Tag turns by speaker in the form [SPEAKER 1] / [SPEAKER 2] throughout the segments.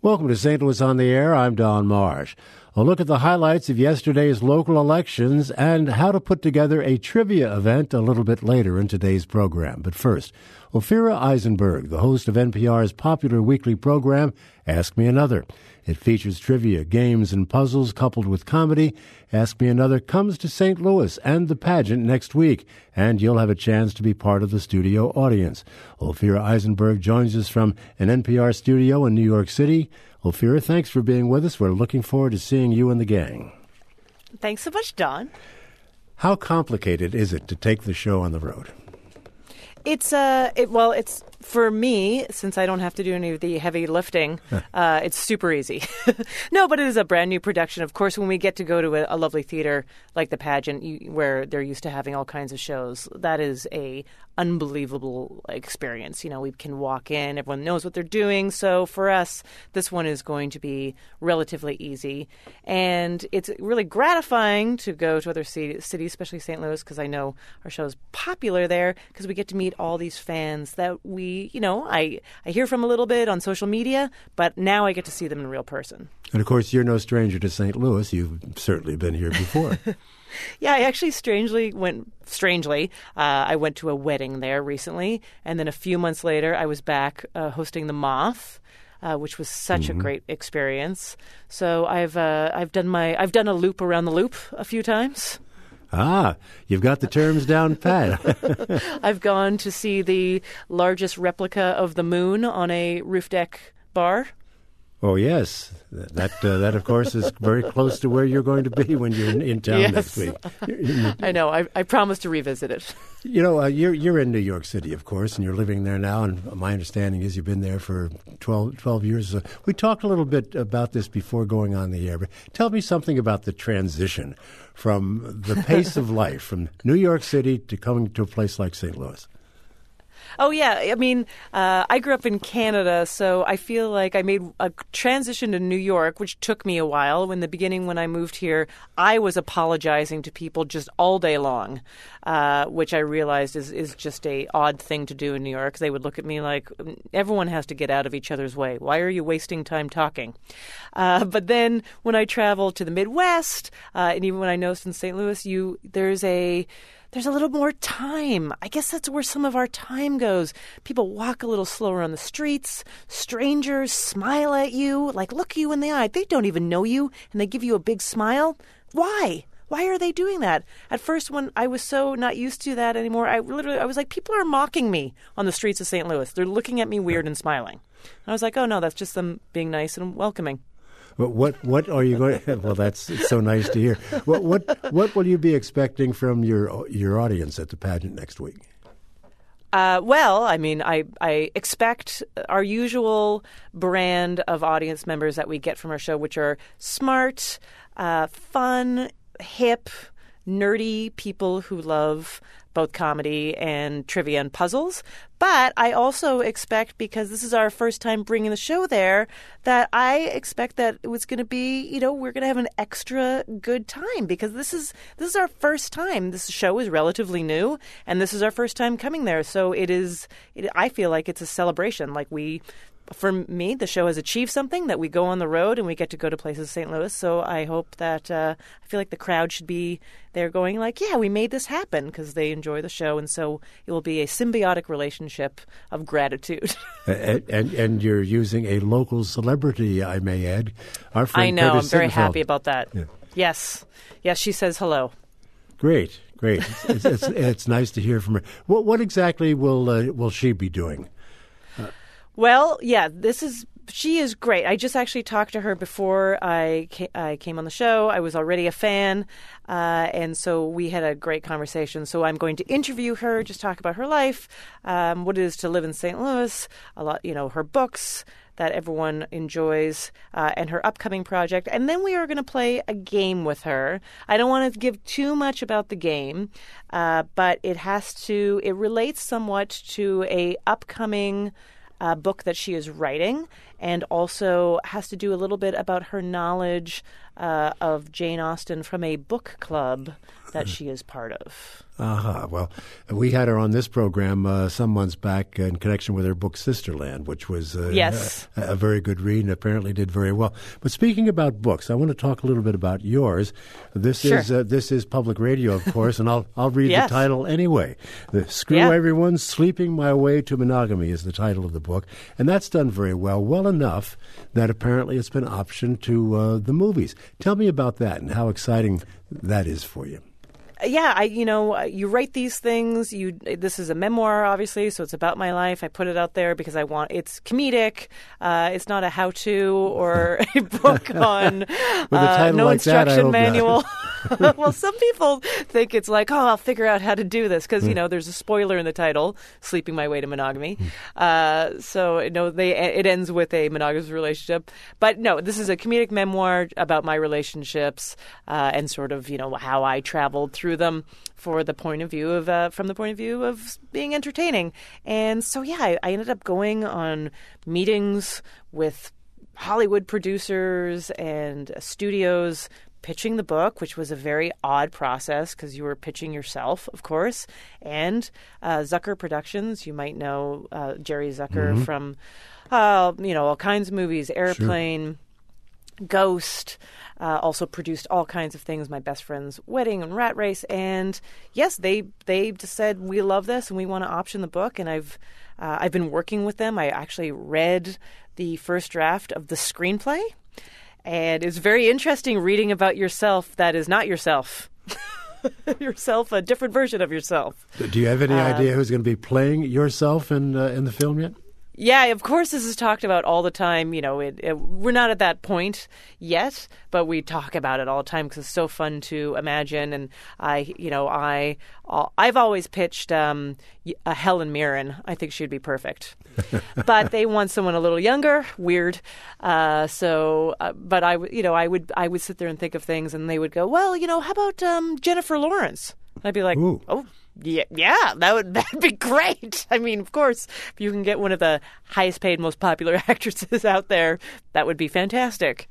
[SPEAKER 1] Welcome to St. Louis on the Air. I'm Don Marsh. A look at the highlights of yesterday's local elections and how to put together a trivia event a little bit later in today's program. But first, Ophira Eisenberg, the host of NPR's popular weekly program, Ask Me Another. It features trivia, games, and puzzles coupled with comedy. Ask Me Another comes to St. Louis and the pageant next week, and you'll have a chance to be part of the studio audience. Ophira Eisenberg joins us from an NPR studio in New York City. Ophira, thanks for being with us. We're looking forward to seeing you and the gang.
[SPEAKER 2] Thanks so much, Don.
[SPEAKER 1] How complicated is it to take the show on the road?
[SPEAKER 2] It's for me, since I don't have to do any of the heavy lifting, it's super easy. No, but it is a brand new production. Of course, when we get to go to a lovely theater like the pageant, where they're used to having all kinds of shows, that is a unbelievable experience. You know, we can walk in, everyone knows what they're doing. So for us, this one is going to be relatively easy. And it's really gratifying to go to other cities, especially St. Louis, because I know our show is popular there, because we get to meet all these fans that I hear from a little bit on social media, but now I get to see them in real person.
[SPEAKER 1] And of course, you're no stranger to St. Louis. You've certainly been here before.
[SPEAKER 2] Yeah, I actually I went to a wedding there recently, and then a few months later, I was back hosting the Moth, which was such a great experience. So I've done a loop around the loop a few times.
[SPEAKER 1] Ah, you've got the terms down pat.
[SPEAKER 2] I've gone to see the largest replica of the moon on a roof deck bar.
[SPEAKER 1] Oh, yes. That, of course, is very close to where you're going to be when you're in town next week.
[SPEAKER 2] I know. I promised to revisit it.
[SPEAKER 1] You know, you're in New York City, of course, and you're living there now, and my understanding is you've been there for 12 years. We talked a little bit about this before going on the air, but tell me something about the transition from the pace of life from New York City to coming to a place like St. Louis.
[SPEAKER 2] Oh, yeah. I mean, I grew up in Canada, so I feel like I made a transition to New York, which took me a while. In the beginning, when I moved here, I was apologizing to people just all day long, which I realized is just a odd thing to do in New York. They would look at me like, everyone has to get out of each other's way. Why are you wasting time talking? But then when I traveled to the Midwest, and even when I noticed in St. Louis, there's a little more time. I guess that's where some of our time goes. People walk a little slower on the streets. Strangers smile at you, look you in the eye. They don't even know you, and they give you a big smile. Why? Why are they doing that? At first, when I was so not used to that anymore, I was like, people are mocking me on the streets of St. Louis. They're looking at me weird and smiling. And I was like, oh, no, that's just them being nice and welcoming.
[SPEAKER 1] What are you going? Well, it's so nice to hear. What will you be expecting from your audience at the pageant next week?
[SPEAKER 2] I expect our usual brand of audience members that we get from our show, which are smart, fun, hip, nerdy people who love both comedy and trivia and puzzles. But I also expect, because this is our first time bringing the show there, that I expect that it was going to be, we're going to have an extra good time, because this is our first time. This show is relatively new, and this is our first time coming there. So I feel like it's a celebration. For me, the show has achieved something, that we go on the road and we get to go to places in St. Louis. So I hope that I feel like the crowd should be there going yeah, we made this happen, because they enjoy the show. And so it will be a symbiotic relationship of gratitude.
[SPEAKER 1] and you're using a local celebrity, I may add. Our friend
[SPEAKER 2] I know.
[SPEAKER 1] Curtis
[SPEAKER 2] I'm very
[SPEAKER 1] Sittenfeld.
[SPEAKER 2] happy about that. Yeah. Yes, she says hello.
[SPEAKER 1] Great. It's nice to hear from her. What exactly will she be doing?
[SPEAKER 2] Well, yeah, she is great. I just actually talked to her before I came on the show. I was already a fan, and so we had a great conversation. So I'm going to interview her, just talk about her life, what it is to live in St. Louis, a lot, her books that everyone enjoys, and her upcoming project. And then we are going to play a game with her. I don't want to give too much about the game, but it relates somewhat to a upcoming book that she is writing, and also has to do a little bit about her knowledge of Jane Austen from a book club that she is part of.
[SPEAKER 1] Well, we had her on this program some months back in connection with her book Sisterland, which was
[SPEAKER 2] Yes.
[SPEAKER 1] a very good read and apparently did very well. But speaking about books, I want to talk a little bit about yours. This is public radio, of course, and I'll read
[SPEAKER 2] Yes.
[SPEAKER 1] the title anyway. Screw Everyone, Sleeping My Way to Monogamy is the title of the book, and that's done very well enough that apparently it's been optioned to the movies. Tell me about that and how exciting that is for you.
[SPEAKER 2] Yeah, you write these things. This is a memoir, obviously, so it's about my life. I put it out there because it's comedic. It's not a how-to or a book on no
[SPEAKER 1] like
[SPEAKER 2] instruction manual.
[SPEAKER 1] Not.
[SPEAKER 2] Well, some people think it's like, I'll figure out how to do this because there's a spoiler in the title, "Sleeping My Way to Monogamy." It ends with a monogamous relationship. But no, this is a comedic memoir about my relationships and sort of how I traveled through them from the point of view of being entertaining. And so I ended up going on meetings with Hollywood producers and studios pitching the book, which was a very odd process because you were pitching yourself, of course, and Zucker Productions. You might know Jerry Zucker from all kinds of movies, Airplane, Ghost, also produced all kinds of things, My Best Friend's Wedding and Rat Race. And yes, they just said, we love this and we want to option the book. And I've been working with them. I actually read the first draft of the screenplay. And it's very interesting reading about yourself that is not yourself. Yourself, a different version of yourself.
[SPEAKER 1] Do you have any idea who's going to be playing yourself in the film yet?
[SPEAKER 2] Yeah, of course this is talked about all the time. We're not at that point yet, but we talk about it all the time because it's so fun to imagine. And I've always pitched a Helen Mirren. I think she'd be perfect. But they want someone a little younger. Weird. But I would sit there and think of things, and they would go, well, how about Jennifer Lawrence? And I'd be like,
[SPEAKER 1] ooh.
[SPEAKER 2] Oh. Yeah, that'd be great. I mean, of course, if you can get one of the highest paid, most popular actresses out there, that would be fantastic.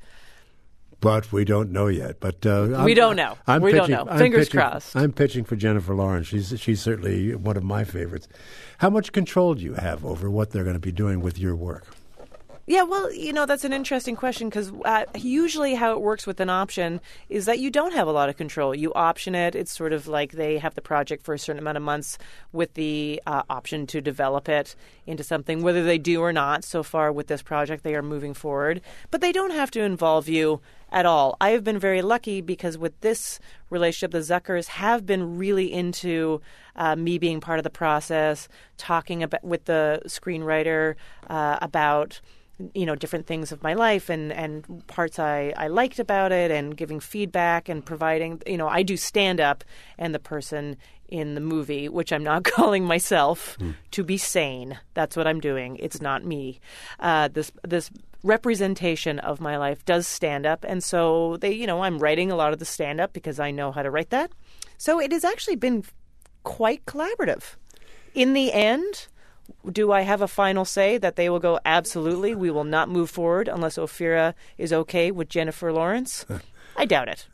[SPEAKER 1] But we don't know yet. But
[SPEAKER 2] we don't know. We don't know. Fingers crossed.
[SPEAKER 1] I'm pitching for Jennifer Lawrence. She's certainly one of my favorites. How much control do you have over what they're going to be doing with your work?
[SPEAKER 2] Yeah, well, that's an interesting question because usually how it works with an option is that you don't have a lot of control. You option it. It's sort of like they have the project for a certain amount of months with the option to develop it into something, whether they do or not. So far with this project, they are moving forward. But they don't have to involve you at all. I have been very lucky because with this relationship, the Zuckers have been really into me being part of the process, talking about with the screenwriter about different things of my life and parts I liked about it and giving feedback and providing, I do stand up and the person in the movie, which I'm not calling myself to be sane. That's what I'm doing. It's not me. This representation of my life does stand up. And so I'm writing a lot of the stand up because I know how to write that. So it has actually been quite collaborative. In the end, do I have a final say that they will go, absolutely, we will not move forward unless Ophira is okay with Jennifer Lawrence? I doubt it.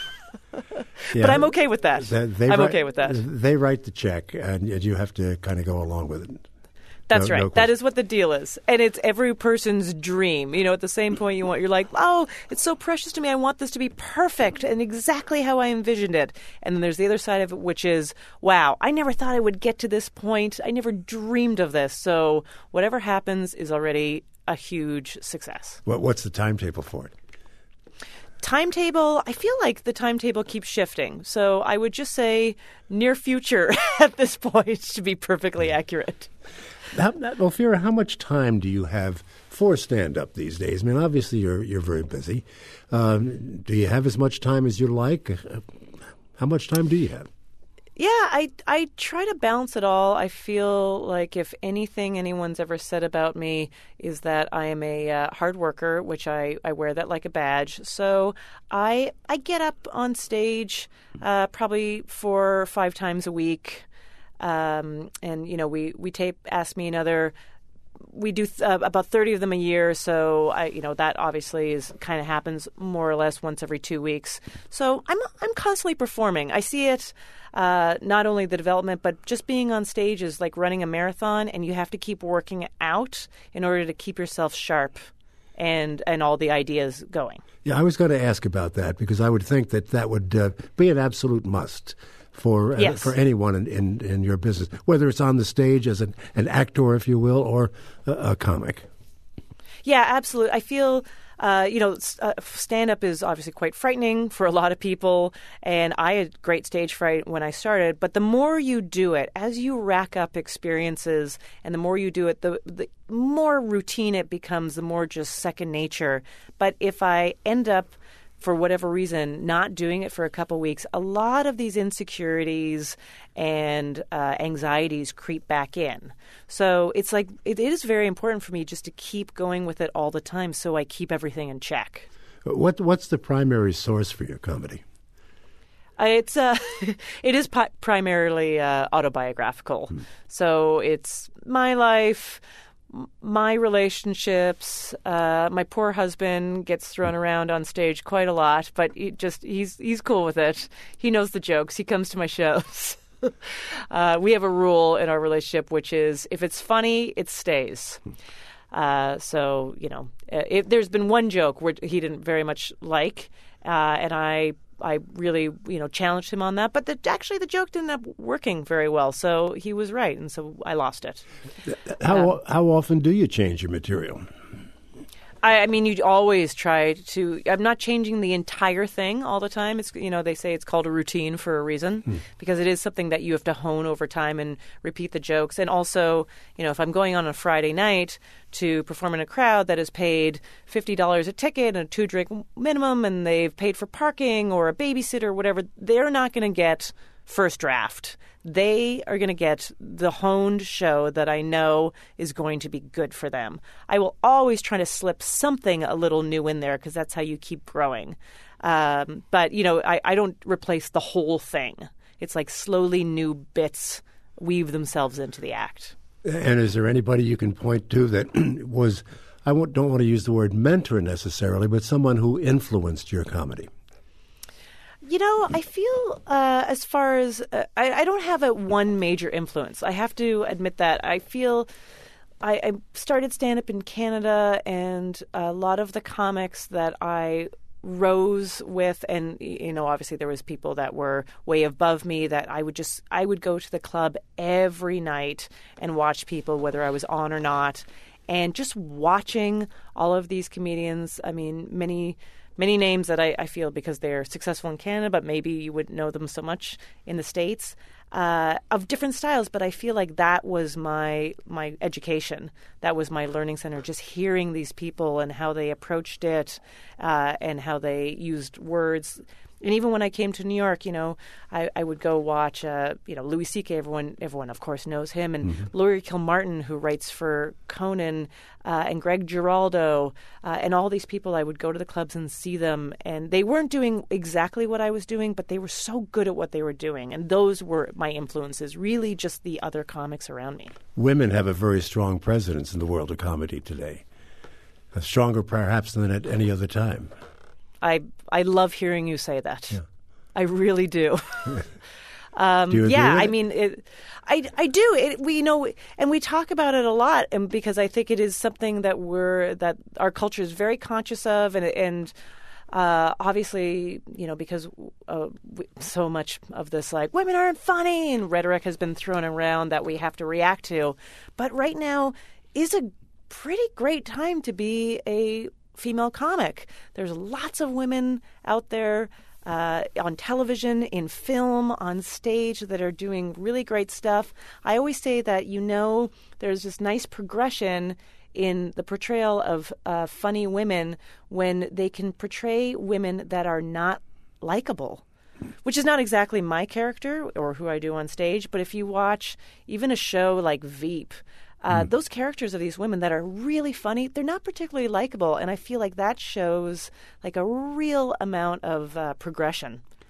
[SPEAKER 2] But I'm okay with that. Okay with that.
[SPEAKER 1] They write the check, and you have to kind of go along with it.
[SPEAKER 2] That's right. No, that is what the deal is. And it's every person's dream. At the same point you're like, oh, it's so precious to me. I want this to be perfect and exactly how I envisioned it. And then there's the other side of it, which is, wow, I never thought I would get to this point. I never dreamed of this. So whatever happens is already a huge success.
[SPEAKER 1] What's the timetable for it?
[SPEAKER 2] Timetable, I feel like the timetable keeps shifting. So I would just say near future at this point to be perfectly accurate.
[SPEAKER 1] Ophira, how much time do you have for stand-up these days? I mean, obviously you're very busy. Do you have as much time as you like? How much time do you have?
[SPEAKER 2] Yeah, I try to balance it all. I feel like if anything anyone's ever said about me is that I am a hard worker, which I wear that like a badge. So I get up on stage probably 4 or 5 times a week. And we tape Ask Me Another we do about 30 of them a year, so that obviously kind of happens more or less once every 2 weeks. So I'm constantly performing. I see it. Not only the development, but just being on stage is like running a marathon, and you have to keep working out in order to keep yourself sharp and all the ideas going.
[SPEAKER 1] Yeah, I was going to ask about that because I would think that would be an absolute must for anyone in your business, whether it's on the stage as an actor, if you will, or a comic.
[SPEAKER 2] Yeah, absolutely. I feel stand-up is obviously quite frightening for a lot of people, and I had great stage fright when I started. But the more you do it, as you rack up experiences, and the more you do it, the more routine it becomes, the more just second nature. But if I end up, for whatever reason, not doing it for a couple weeks, a lot of these insecurities and anxieties creep back in. So it's like it is very important for me just to keep going with it all the time, so I keep everything in check.
[SPEAKER 1] What's the primary source for your comedy?
[SPEAKER 2] It is primarily autobiographical. So it's my life, my relationships. My poor husband gets thrown around on stage quite a lot, but he's cool with it. He knows the jokes. He comes to my shows. We have a rule in our relationship, which is if it's funny, it stays. So there's been one joke where he didn't very much like, and I really, challenged him on that. But the joke didn't end up working very well. So he was right, and so I lost it.
[SPEAKER 1] How often do you change your material?
[SPEAKER 2] I mean, you always try to. I'm not changing the entire thing all the time. It's they say it's called a routine for a reason because it is something that you have to hone over time and repeat the jokes. And also, if I'm going on a Friday night to perform in a crowd that has paid $50 a ticket and a 2-drink minimum, and they've paid for parking or a babysitter or whatever, they're not going to get first draft. They are going to get the honed show that I know is going to be good for them. I will always try to slip something a little new in there because that's how you keep growing. But, I don't replace the whole thing. It's like slowly new bits weave themselves into the act.
[SPEAKER 1] And is there anybody you can point to that was, don't want to use the word mentor necessarily, but someone who influenced your comedy?
[SPEAKER 2] I feel as far as I don't have one major influence. I have to admit that. I feel I started stand-up in Canada, and a lot of the comics that I rose with, and obviously there was people that were way above me that I would go to the club every night and watch people, whether I was on or not, and just watching all of these comedians. I mean, many names that I feel because they're successful in Canada, but maybe you wouldn't know them so much in the States, of different styles. But I feel like that was my education. That was my learning center, just hearing these people and how they approached it and how they used words. And even when I came to New York, I would go watch, Louis C.K. Everyone, of course, knows him. And Laurie Kilmartin, who writes for Conan, and Greg Giraldo, and all these people. I would go to the clubs and see them. And they weren't doing exactly what I was doing, but they were so good at what they were doing. And those were my influences, really just the other comics around me. Women
[SPEAKER 1] have a very strong presence in the world of comedy today. Stronger, perhaps, than at any other time.
[SPEAKER 2] I love hearing you say that. Yeah. I really do.
[SPEAKER 1] Do you agree with
[SPEAKER 2] I mean, I do. And we talk about it a lot, and because I think it is something that our culture is very conscious of, and obviously, because so much of this, like, women aren't funny, and rhetoric has been thrown around that we have to react to. But right now is a pretty great time to be a female comic. There's lots of women out there on television, in film, on stage that are doing really great stuff. I always say that, there's this nice progression in the portrayal of funny women when they can portray women that are not likable, which is not exactly my character or who I do on stage. But if you watch even a show like Veep, those characters of these women that are really funny, they're not particularly likable, and I feel like that shows like a real amount of progression.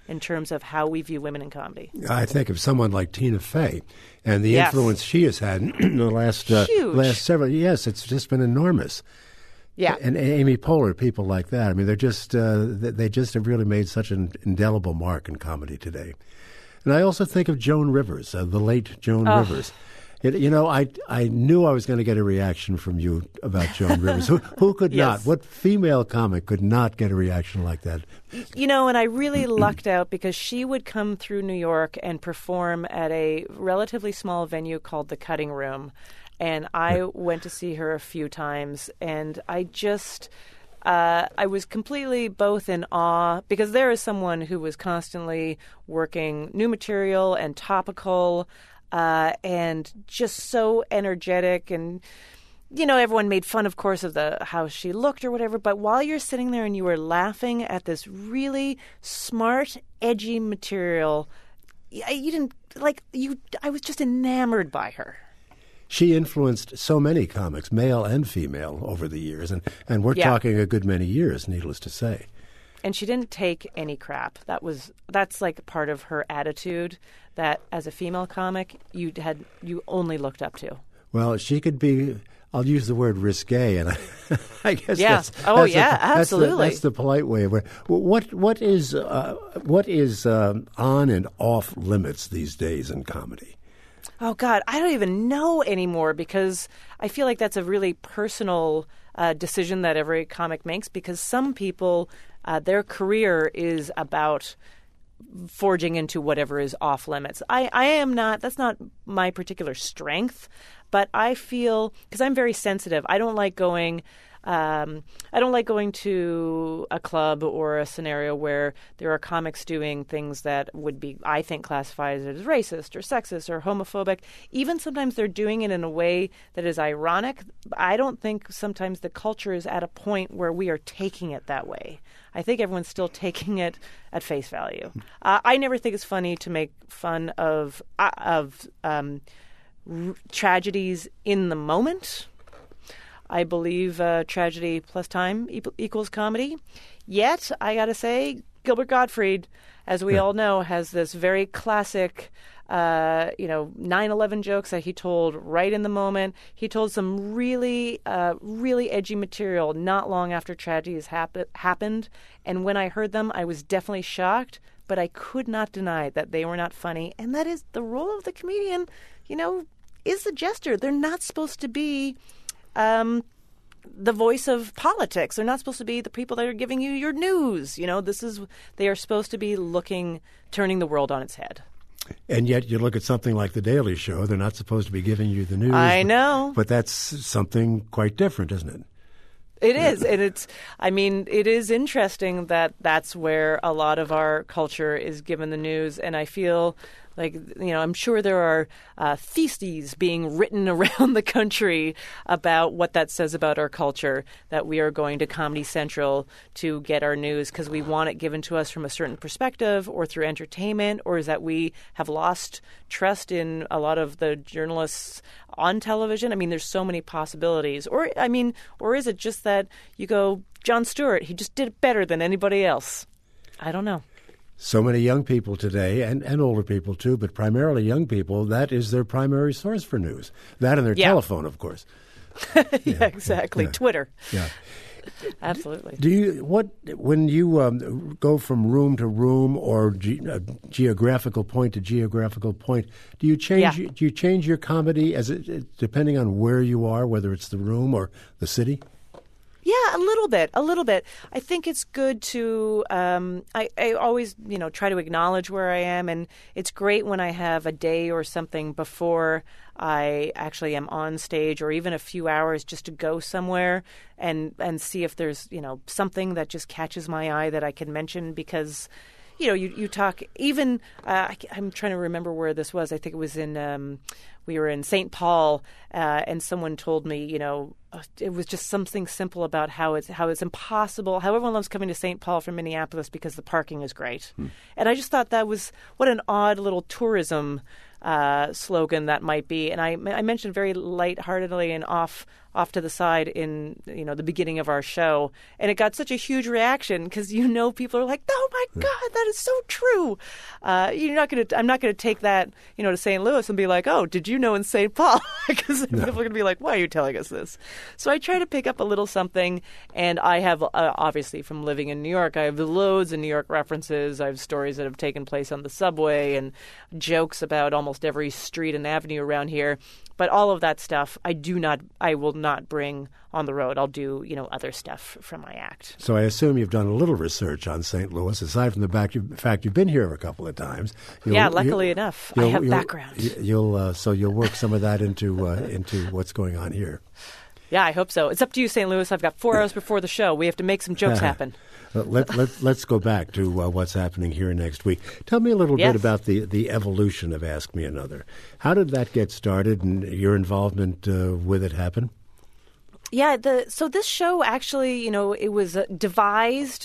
[SPEAKER 2] in terms of how we view women in comedy.
[SPEAKER 1] I think of someone like Tina Fey and the
[SPEAKER 2] Yes.
[SPEAKER 1] influence she has had in the last several. Yes, it's just been enormous.
[SPEAKER 2] Yeah.
[SPEAKER 1] And Amy Poehler, people like that. I mean, they're just they just have really made such an indelible mark in comedy today. And I also think of Joan Rivers, the late Joan Rivers. I knew I was going to get a reaction from you about Joan Rivers. Who could not?
[SPEAKER 2] Yes.
[SPEAKER 1] What female comic could not get a reaction like that?
[SPEAKER 2] And I really lucked out because she would come through New York and perform at a relatively small venue called The Cutting Room. And I went to see her a few times, and I just... I was completely both in awe because there is someone who was constantly working new material and topical and just so energetic. And, everyone made fun, of course, of how she looked or whatever. But while you're sitting there and you were laughing at this really smart, edgy material, I was just enamored by her.
[SPEAKER 1] She influenced so many comics, male and female, over the years, and we're talking a good many years, needless to say.
[SPEAKER 2] And she didn't take any crap. That's like part of her attitude that as a female comic you only looked up to.
[SPEAKER 1] Well, she could be. I'll use the word risque, and I guess
[SPEAKER 2] absolutely.
[SPEAKER 1] That's the polite way of it. What is on and off limits these days in comedy?
[SPEAKER 2] Oh, God, I don't even know anymore because I feel like that's a really personal decision that every comic makes because some people, their career is about forging into whatever is off limits. I am not. That's not my particular strength, but I feel because I'm very sensitive. I don't like going to a club or a scenario where there are comics doing things that would be, I think, classified as racist or sexist or homophobic. Even sometimes they're doing it in a way that is ironic. I don't think sometimes the culture is at a point where we are taking it that way. I think everyone's still taking it at face value. I never think it's funny to make fun of tragedies in the moment. I believe tragedy plus time equals comedy. Yet, I got to say, Gilbert Gottfried, as we all know, has this very classic, 9/11 jokes that he told right in the moment. He told some really, really edgy material not long after tragedies happened. And when I heard them, I was definitely shocked, but I could not deny that they were not funny. And that is the role of the comedian, is the jester. They're not supposed to be... the voice of politics. They're not supposed to be the people that are giving you your news. They are supposed to be turning the world on its head.
[SPEAKER 1] And yet you look at something like The Daily Show, they're not supposed to be giving you the news.
[SPEAKER 2] I know.
[SPEAKER 1] But that's something quite different, isn't it?
[SPEAKER 2] It is. And it is interesting that that's where a lot of our culture is given the news. And I feel like, I'm sure there are theses being written around the country about what that says about our culture, that we are going to Comedy Central to get our news because we want it given to us from a certain perspective or through entertainment, or is that we have lost trust in a lot of the journalists on television? I mean, there's so many possibilities. Or is it just that you go, Jon Stewart, he just did it better than anybody else? I don't know.
[SPEAKER 1] So many young people today, and older people too, but primarily young people, that is their primary source for news. That and their telephone, of course.
[SPEAKER 2] Yeah, exactly. Yeah. Twitter.
[SPEAKER 1] Yeah.
[SPEAKER 2] Absolutely.
[SPEAKER 1] When you go from room to room or geographical point to geographical point, do you change your comedy depending on where you are, whether it's the room or the city?
[SPEAKER 2] Yeah, a little bit. I think it's good to, I always, try to acknowledge where I am. And it's great when I have a day or something before I actually am on stage, or even a few hours just to go somewhere and see if there's, something that just catches my eye that I can mention because, you talk even, I'm trying to remember where this was. I think it was we were in St. Paul, and someone told me, it was just something simple about how it's impossible, how everyone loves coming to St. Paul from Minneapolis because the parking is great. And I just thought that was what an odd little tourism slogan that might be. And I mentioned very lightheartedly and off off to the side in the beginning of our show, and it got such a huge reaction because people are like, "Oh my God, that is so true." I'm not gonna take that to St. Louis and be like, "Oh, did you know in St. Paul?" Because people are gonna be like, "Why are you telling us this?" So I try to pick up a little something, and I have obviously from living in New York, I have loads of New York references. I have stories that have taken place on the subway and jokes about almost every street and avenue around here. But all of that stuff, I will not bring on the road. I'll do, other stuff from my act.
[SPEAKER 1] So I assume you've done a little research on St. Louis, aside from the fact you've been here a couple of times.
[SPEAKER 2] Luckily enough, I have background.
[SPEAKER 1] You'll work some of that into what's going on here.
[SPEAKER 2] Yeah, I hope so. It's up to you, St. Louis. I've got 4 hours before the show. We have to make some jokes happen.
[SPEAKER 1] Let's go back to what's happening here next week. Tell me a little bit about the evolution of Ask Me Another. How did that get started, and your involvement with it happen?
[SPEAKER 2] Yeah, so this show actually, it was devised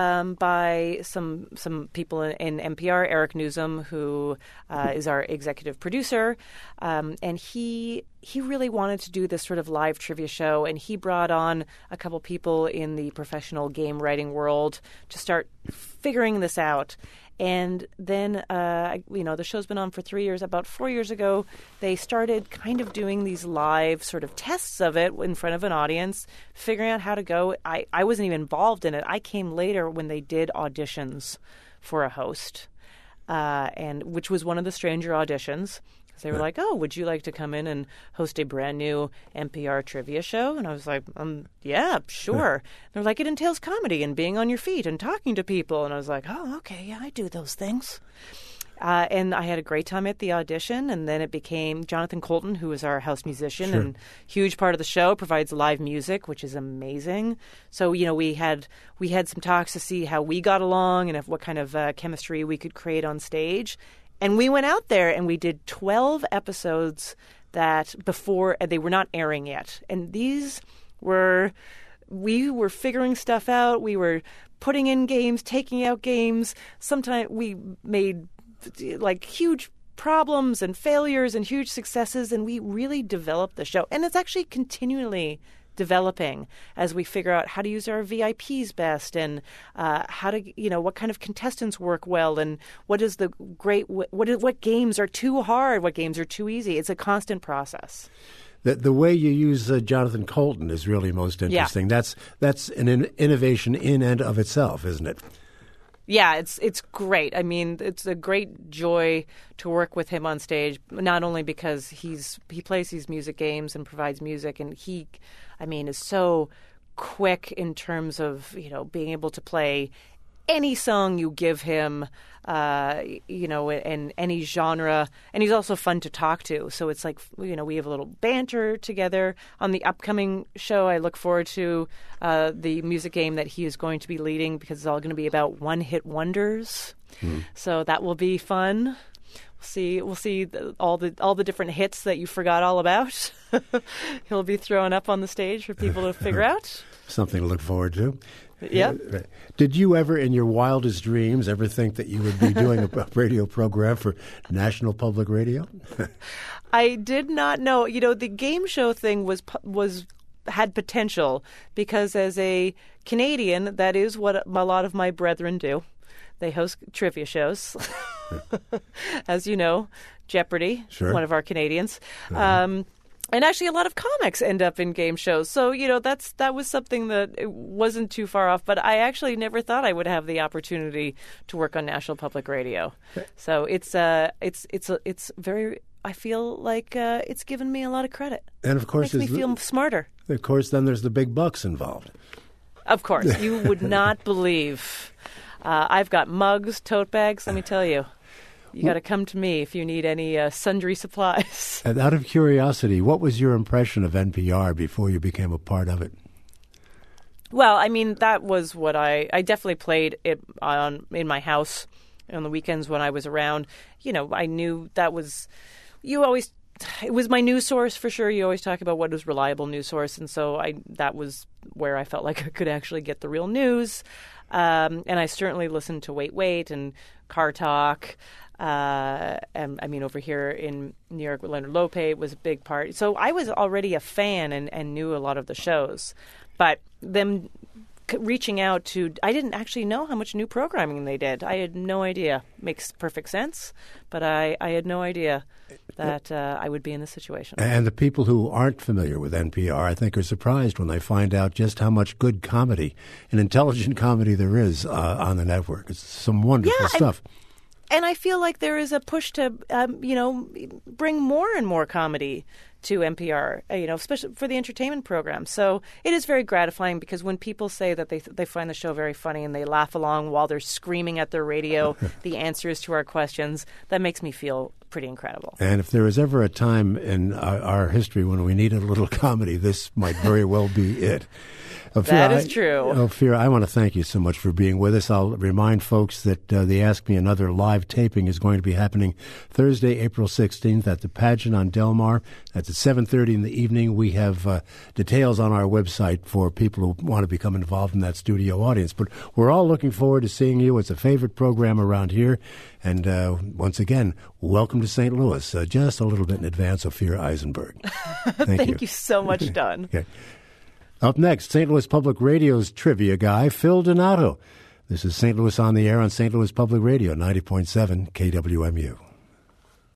[SPEAKER 2] by some people in NPR, Eric Newsom, who is our executive producer, and he really wanted to do this sort of live trivia show, and he brought on a couple people in the professional game writing world to start figuring this out. And then, the show's been on for 3 years. About 4 years ago, they started kind of doing these live sort of tests of it in front of an audience, figuring out how to go. I wasn't even involved in it. I came later when they did auditions for a host, and which was one of the stranger auditions. They were like, "Oh, would you like to come in and host a brand new NPR trivia show?" And I was like, "Yeah, sure." They're like, "It entails comedy and being on your feet and talking to people." And I was like, "Oh, okay, yeah, I do those things." And I had a great time at the audition, and then it became Jonathan Colton, who is our house musician and huge part of the show, provides live music, which is amazing. So, we had some talks to see how we got along and what kind of chemistry we could create on stage. And we went out there and we did 12 episodes that before they were not airing yet. And we were figuring stuff out. We were putting in games, taking out games. Sometimes we made like huge problems and failures and huge successes, and we really developed the show. And it's actually continually developing as we figure out how to use our VIPs best and how to, what kind of contestants work well and what games are too hard, what games are too easy. It's a constant process.
[SPEAKER 1] The way you use Jonathan Colton is really most interesting. Yeah. That's an innovation in and of itself, isn't it?
[SPEAKER 2] Yeah, it's great. I mean, it's a great joy to work with him on stage, not only because he plays these music games and provides music, and he is so quick in terms of, being able to play any song you give him, in any genre. And he's also fun to talk to. So it's like, we have a little banter together. On the upcoming show, I look forward to the music game that he is going to be leading, because it's all going to be about one-hit wonders. So that will be fun. We'll see all the different hits that you forgot all about. He'll be throwing up on the stage for people to figure out.
[SPEAKER 1] Something to look forward to.
[SPEAKER 2] Yeah.
[SPEAKER 1] Did you ever, in your wildest dreams, ever think that you would be doing a radio program for National Public Radio?
[SPEAKER 2] I did not know. The game show thing had potential, because as a Canadian, that is what a lot of my brethren do. They host trivia shows. As you know, Jeopardy, one of our Canadians. And actually, a lot of comics end up in game shows. So, that was something that it wasn't too far off. But I actually never thought I would have the opportunity to work on National Public Radio. So it's very. I feel like it's given me a lot of credit.
[SPEAKER 1] And of course,
[SPEAKER 2] it makes me feel smarter.
[SPEAKER 1] Of course, then there's the big bucks involved.
[SPEAKER 2] Of course, you would not believe. I've got mugs, tote bags. Let me tell you. You got to come to me if you need any sundry supplies. And
[SPEAKER 1] out of curiosity, what was your impression of NPR before you became a part of it?
[SPEAKER 2] Well, that was what I definitely played it in my house on the weekends when I was around. I knew that was it was my news source for sure. You always talk about what is reliable news source, and so that was where I felt like I could actually get the real news. And I certainly listened to Wait, and Car Talk. And I mean, over here in New York, Leonard Lopate was a big part. So I was already a fan and knew a lot of the shows. But them reaching out to, I didn't actually know how much new programming they did. I had no idea. Makes perfect sense, but I had no idea that I would be in this situation. And
[SPEAKER 1] the people who aren't familiar with NPR, I think, are surprised when they find out just how much good comedy and intelligent comedy there is on the network. It's some wonderful stuff.
[SPEAKER 2] And I feel like there is a push to, bring more and more comedy to NPR, especially for the entertainment program. So it is very gratifying because when people say that they find the show very funny and they laugh along while they're screaming at their radio the answers to our questions, that makes me feel pretty incredible.
[SPEAKER 1] And if there is ever a time in our history when we need a little comedy, this might very well be it. Ophira,
[SPEAKER 2] that is true.
[SPEAKER 1] Ophira, I want to thank you so much for being with us. I'll remind folks that the Ask Me Another live taping is going to be happening Thursday, April 16th at the Pageant on Del Mar. That's at 7:30 in the evening. We have details on our website for people who want to become involved in that studio audience. But we're all looking forward to seeing you. It's a favorite program around here. And once again, welcome to St. Louis. Just a little bit in advance, Ophira Eisenberg.
[SPEAKER 2] Thank you so much, Don.
[SPEAKER 1] Okay. Up next, St. Louis Public Radio's trivia guy, Phil Donato. This is St. Louis on the Air on St. Louis Public Radio, 90.7 KWMU.